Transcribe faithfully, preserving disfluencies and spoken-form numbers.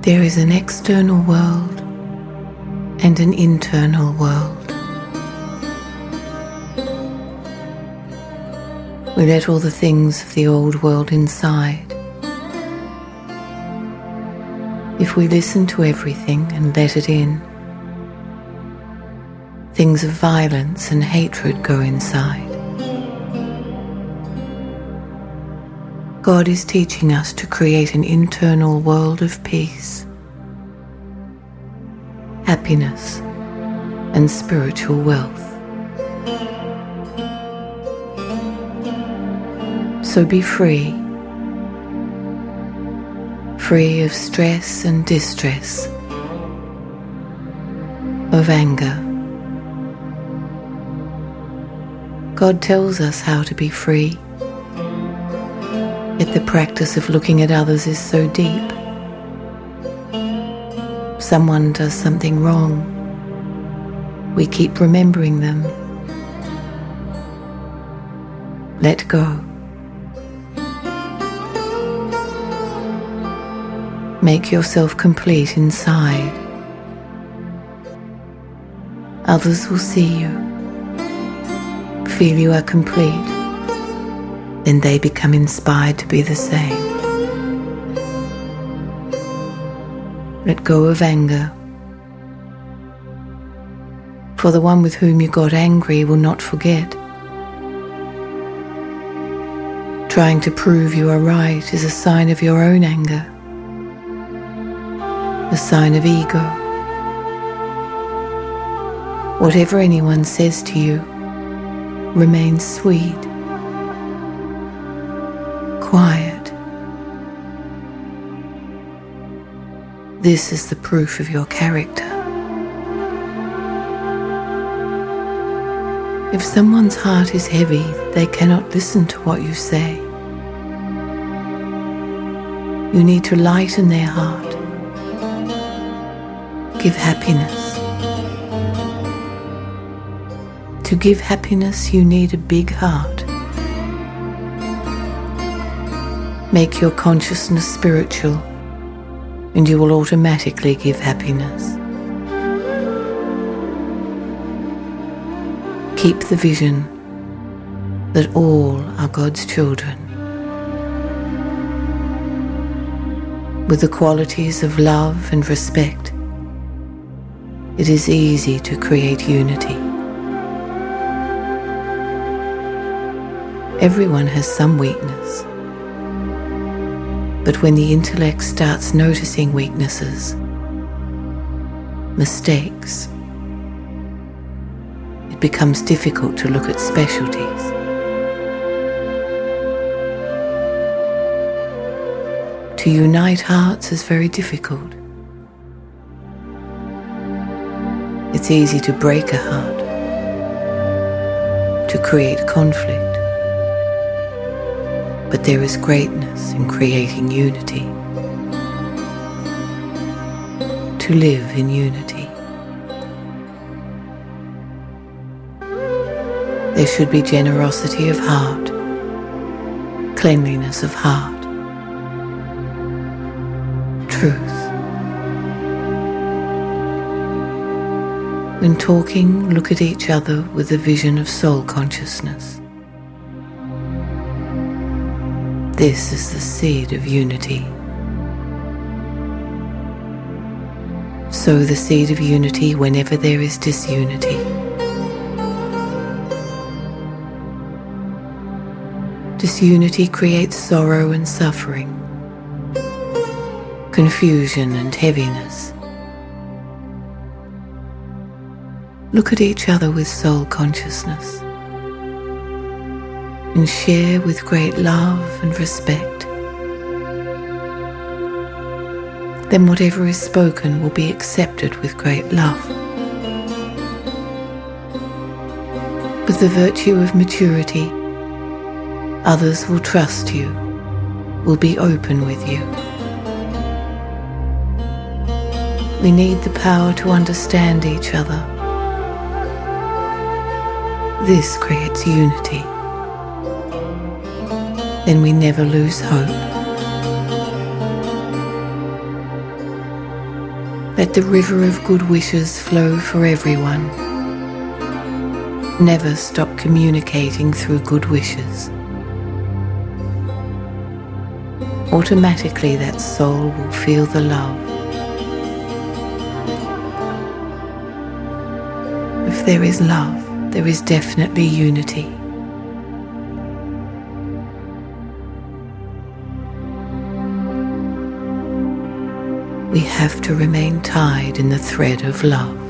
There is an external world and an internal world. We let all the things of the old world inside. If we listen to everything and let it in, things of violence and hatred go inside. God is teaching us to create an internal world of peace, happiness, and spiritual wealth. So be free, free of stress and distress, of anger. God tells us how to be free, yet the practice of looking at others is so deep. Someone does something wrong, we keep remembering them. Let go. Make yourself complete inside. Others will see you, feel you are complete, then they become inspired to be the same. Let go of anger, for the one with whom you got angry will not forget. Trying to prove you are right is a sign of your own anger, a sign of ego. Whatever anyone says to you, remain sweet, quiet. This is the proof of your character. If someone's heart is heavy, they cannot listen to what you say. You need to lighten their heart. Give happiness. To give happiness, you need a big heart. Make your consciousness spiritual, and you will automatically give happiness. Keep the vision that all are God's children, with the qualities of love and respect. It is easy to create unity. Everyone has some weakness, but when the intellect starts noticing weaknesses, mistakes, it becomes difficult to look at specialties. To unite hearts is very difficult. It's easy to break a heart, to create conflict. But there is greatness in creating unity. To live in unity. There should be generosity of heart, cleanliness of heart, truth. When talking, look at each other with a vision of soul consciousness. This is the seed of unity. Sow the seed of unity whenever there is disunity. Disunity creates sorrow and suffering, confusion and heaviness. Look at each other with soul consciousness and share with great love and respect. Then whatever is spoken will be accepted with great love. With the virtue of maturity, others will trust you, will be open with you. We need the power to understand each other. This creates unity. Then we never lose hope. Let the river of good wishes flow for everyone. Never stop communicating through good wishes. Automatically that soul will feel the love. If there is love, there is definitely unity. We have to remain tied in the thread of love.